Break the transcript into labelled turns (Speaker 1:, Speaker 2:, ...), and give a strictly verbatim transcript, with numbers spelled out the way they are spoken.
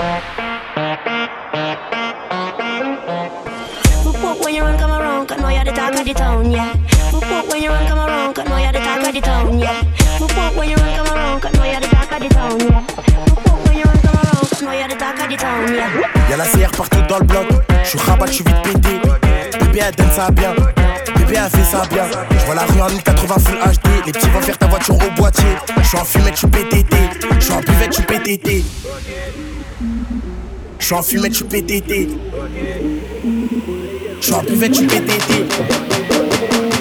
Speaker 1: When you run come around, I know you're the talk of the town, yeah. When you run come around, I know you're the talk of the town, yeah. When you run come around, I know you're the talk of the town, yeah. When you run come around, I know you're the talk of the town, yeah.
Speaker 2: Y'a la C R partout dans le bloc, j'suis rabat, j'suis vite pété. Bébé elle donne ça bien, bébé elle fait ça bien. J'vois la rue en mille quatre-vingts full H D, les petits vont faire ta voiture au boîtier. J'suis en fumette, j'suis P T T, j'suis en buvette, j'suis P T T. J'suis en fumette, j'suis P T T. J'suis en buvette, j'suis P T T.